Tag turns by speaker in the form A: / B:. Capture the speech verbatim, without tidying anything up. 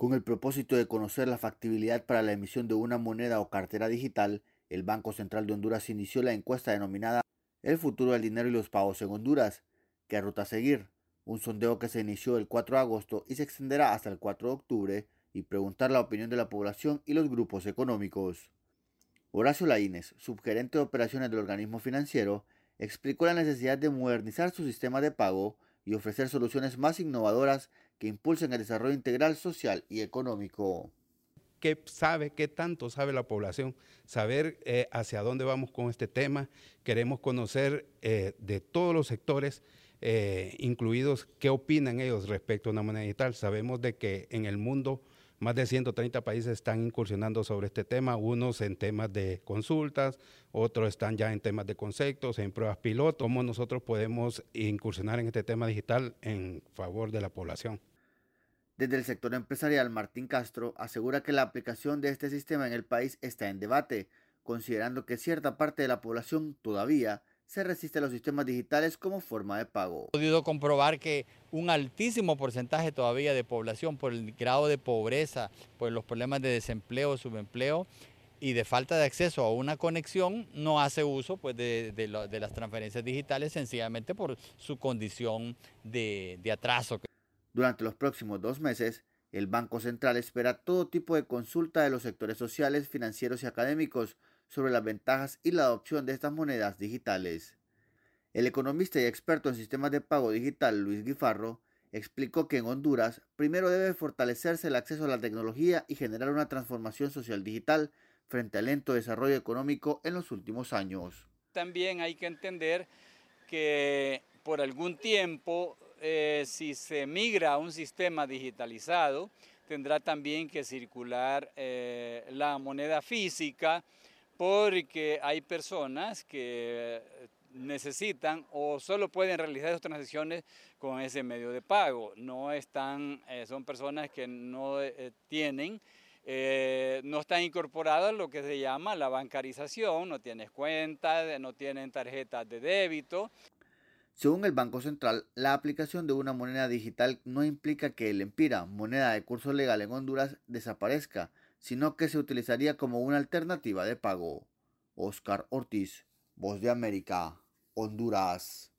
A: Con el propósito de conocer la factibilidad para la emisión de una moneda o cartera digital, el Banco Central de Honduras inició la encuesta denominada El futuro del dinero y los pagos en Honduras. ¿Qué ruta seguir? Un sondeo que se inició el cuatro de agosto y se extenderá hasta el cuatro de octubre y preguntar la opinión de la población y los grupos económicos. Horacio Laínez, subgerente de operaciones del organismo financiero, explicó la necesidad de modernizar su sistema de pago y ofrecer soluciones más innovadoras que impulsen el desarrollo integral social y económico.
B: ¿Qué sabe, qué tanto sabe la población? Saber eh, hacia dónde vamos con este tema. Queremos conocer eh, de todos los sectores, eh, incluidos qué opinan ellos respecto a una moneda digital. Sabemos de que en el mundo más de ciento treinta países están incursionando sobre este tema, unos en temas de consultas, otros están ya en temas de conceptos, en pruebas piloto. ¿Cómo nosotros podemos incursionar en este tema digital en favor de la población?
A: Desde el sector empresarial, Martín Castro asegura que la aplicación de este sistema en el país está en debate, considerando que cierta parte de la población todavía se resiste a los sistemas digitales como forma de pago.
C: He podido comprobar que un altísimo porcentaje todavía de población, por el grado de pobreza, por los problemas de desempleo, subempleo y de falta de acceso a una conexión, no hace uso pues, de, de, lo, de las transferencias digitales sencillamente por su condición de, de atraso.
A: Durante los próximos dos meses, el Banco Central espera todo tipo de consulta de los sectores sociales, financieros y académicos sobre las ventajas y la adopción de estas monedas digitales. El economista y experto en sistemas de pago digital Luis Guifarro explicó que en Honduras primero debe fortalecerse el acceso a la tecnología y generar una transformación social digital frente al lento desarrollo económico en los últimos años.
D: También hay que entender que por algún tiempo, eh, si se migra a un sistema digitalizado, tendrá también que circular eh, la moneda física, porque hay personas que necesitan o solo pueden realizar sus transacciones con ese medio de pago. No están, eh, son personas que no eh, tienen, eh, no están incorporadas lo que se llama la bancarización, no tienes cuentas, no tienen tarjetas de débito.
A: Según el Banco Central, la aplicación de una moneda digital no implica que el empira, moneda de curso legal en Honduras, desaparezca, sino que se utilizaría como una alternativa de pago. Oscar Ortiz, Voz de América, Honduras.